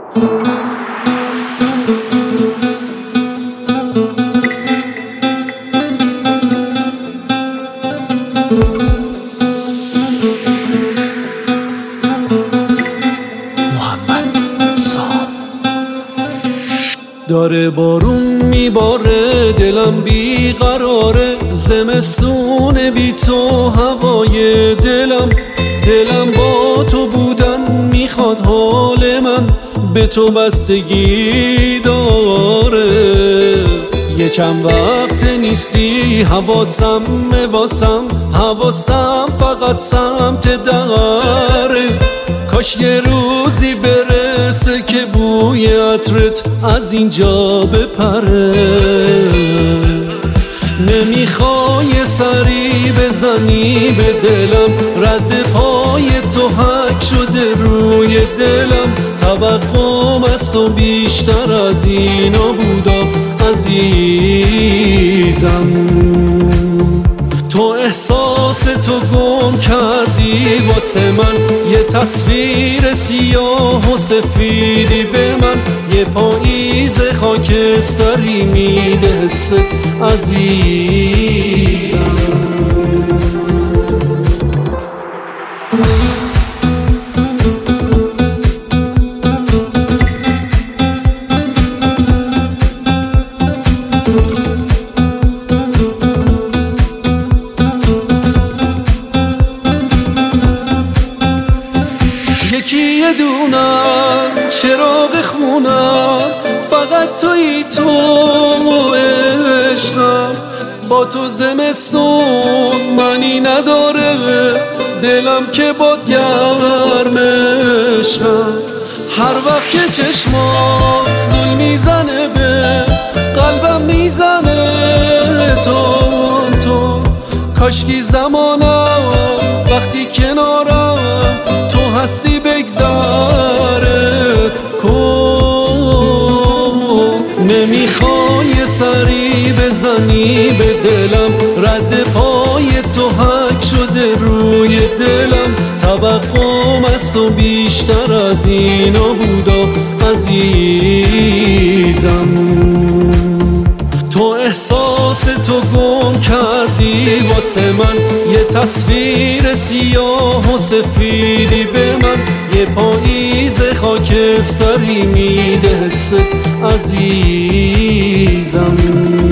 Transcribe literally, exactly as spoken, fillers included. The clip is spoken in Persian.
داره بارون میباره، دلم بیقراره، زمستون بی تو هوای دلم. دلم با تو بودن میخواد، حال من به تو بستگی داره. یه چند وقت نیستی، حواسم واسم، حواسم فقط سمت دره. کاش یه روزی برسه که بوی عطرت از اینجا بپره. نمیخوای سری بزنی به دلم، رد پای تو حک شده روی دلم. توقعم از تو بیشتر از اینا بودا عزیزم. تو احساس تو گم کردی واسه من، یه تصویر سیاه و سفیدی به من. یه پاییز خاکستری میده حست عزیزم. یکی یه دونم چراغ خونم، فقط تویی تو عشقم. با تو زمستون منی نداره، دلم که با گرم عشقم. هر وقت که چشمات زل میزنه به قلبم میزنه تون تون. کاشکی زمانم وقتی کنارم تو هستی بگذره کن. نمیخوای سری بزنی به دلم، رد پای تو حک شده روی دلم. توقعم از تو بیشتر از اینا بودا عزیزم. تو احساس تو گم کردی واسه من، یه تصویر سیاه و سفیدی به من. یه پاییز خاکستری میده حست عزیزم.